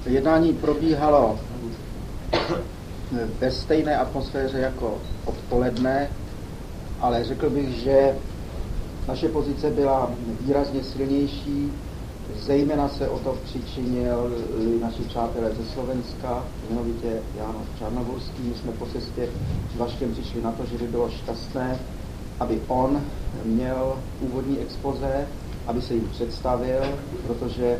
Jednání probíhalo ve stejné atmosféře jako odpoledne, ale řekl bych, že naše pozice byla výrazně silnější, zejména se o to přičinili naši přátelé ze Slovenska, jmenovitě Jan Čarnogurský. My jsme po cestě s Vaškem přišli na to, že by bylo šťastné, aby on měl úvodní expoze, aby se jim představil, protože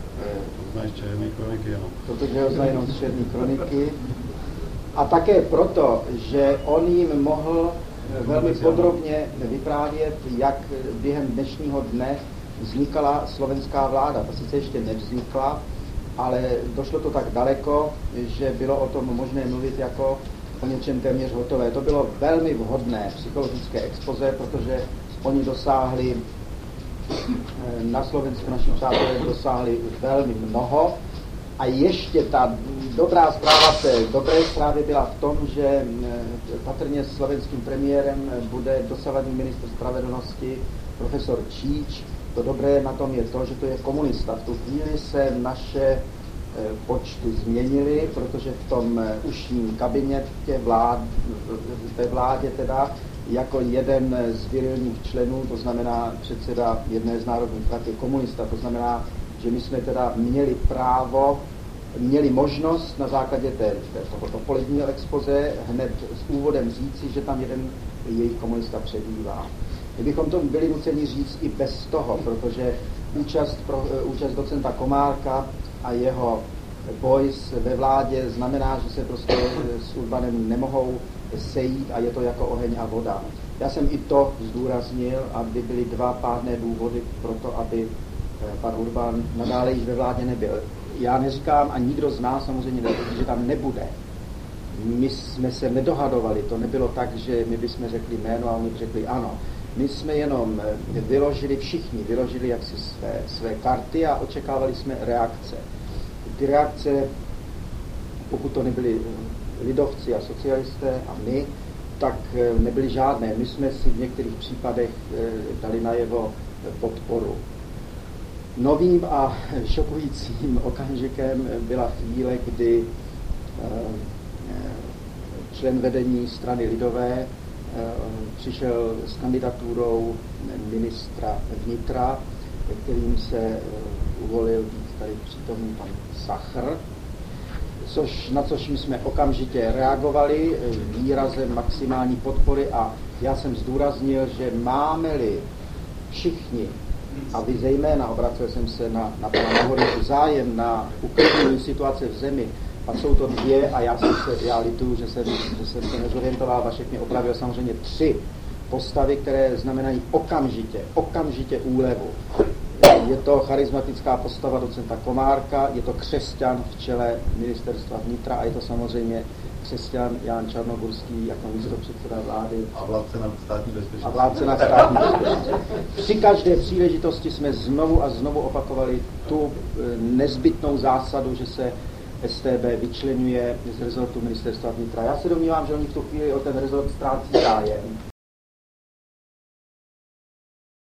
ho zná jenom z Černé kroniky. A také proto, že on jim mohl velmi podrobně vyprávět, jak během dnešního dne vznikala slovenská vláda. Ta sice ještě nevznikla, ale došlo to tak daleko, že bylo o tom možné mluvit jako o něčem téměř hotové. To bylo velmi vhodné psychologické expoze, protože oni dosáhli na Slovensku, naši přátelé dosáhli velmi mnoho. A ještě ta dobrá zpráva té dobré zprávy byla v tom, že patrně slovenským premiérem bude dosavadní ministr spravedlnosti profesor Číč. To dobré na tom je to, že to je komunista. V tu chvíli se naše počty změnily, protože v tom užším kabinetě ve vládě teda jako jeden z virilních členů, to znamená předseda jedné z národních frak je komunista, to znamená, že my jsme teda měli možnost na základě tohoto poledního expoze hned s úvodem říci, že tam jeden jejich komunista přebývá. My bychom to byli nuceni říct i bez toho, protože účast docenta Komárka a jeho boys ve vládě znamená, že se prostě s Urbanem nemohou sejít a je to jako oheň a voda. Já jsem i to zdůraznil, aby byly dva pádné důvody pro to, aby pan Urban nadále již ve vládě nebyl. Já neříkám a nikdo z nás samozřejmě neví, že tam nebude. My jsme se nedohadovali, to nebylo tak, že my bychom řekli jméno a oni řekli ano. My jsme jenom všichni vyložili jaksi své karty a očekávali jsme reakce. Ty reakce, pokud to nebyli lidovci a socialisté a my, tak nebyly žádné. My jsme si v některých případech dali najevo podporu. Novým a šokujícím okamžikem byla chvíle, kdy člen vedení strany lidové přišel s kandidaturou ministra vnitra, kterým se uvolil být tady přítomný pan Sachr, na což my jsme okamžitě reagovali výrazem maximální podpory a já jsem zdůraznil, že máme-li všichni, a vy zejména, obracel jsem se na pana Nohoriku, zájem na uklidnění situace v zemi, a jsou to dvě, a já lituju, že jsem se nezorientoval, Vašek mě opravil, samozřejmě 3 postavy, které znamenají okamžitě úlevu. Je to charismatická postava docenta Komárka, je to křesťan v čele ministerstva vnitra a je to samozřejmě křesťan Jan Čarnogurský jako místopředseda vlády. A vládce nad státní bezpečností. A vládce nad státní bezpečností. Při každé příležitosti jsme znovu a znovu opakovali tu nezbytnou zásadu, že se StB vyčleňuje z rezortu ministerstva vnitra. Já se domnívám, že oni v tu chvíli o ten rezort ztrácí zájem.